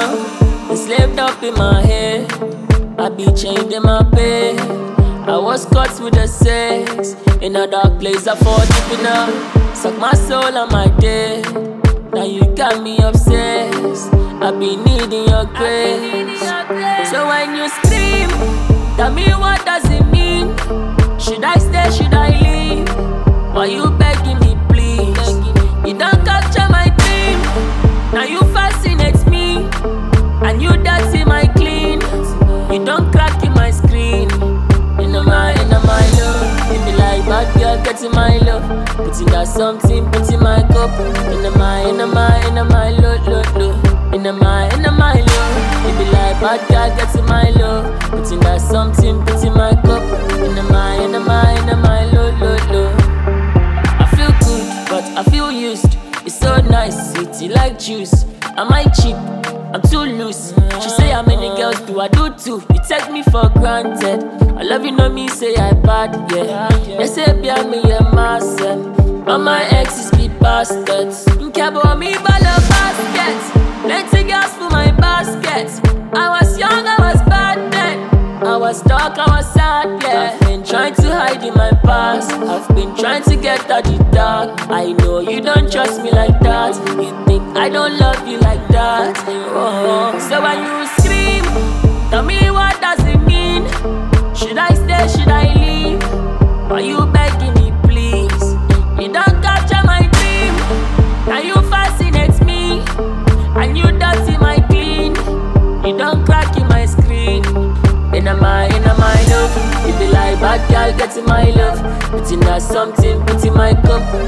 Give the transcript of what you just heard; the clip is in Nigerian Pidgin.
enslaved up in my head. I be chained in my bed. I was caught with the sex. In a dark place, I fall deep enough. Suck my soul on my day. Now you got me obsessed. I be needing your grace. So when you scream, tell me what does it mean? Should I stay, should I leave? Why you begging me, please? You don't capture my dream. Now you fascinate me. And you dirty my clean. You don't crack in my screen. In my love. It be like bad girl getting my love. Putting that something, putting my cup. In my love. In my love. It be like bad girl getting my love. Putting that something, putting my cup. In my love. I feel good, but I feel used. It's so nice, sweet like juice. Am I cheap? I'm too loose. She say how many girls do I do too? You take me for granted. I love you, know me, say I bad, yeah. They say behind me, yeah, myself. All my exes be bastards. You care about me, but love baskets. Plenty girls for my baskets. I was young, I was bad then. I was dark, I was sad, yeah. I've been trying to hide in my past. I've been trying to get out the dark. I know you don't trust me like that. You think I don't love you like that. Oh. So when you scream, tell me what does it mean? Should I stay, should I leave? Why you begging me, please? You don't capture my dream. Now you fascinate me. And you dirty my clean. You don't crack in my screen. In my love. It be like bad girl getting my love. Putting that something, putting my cup.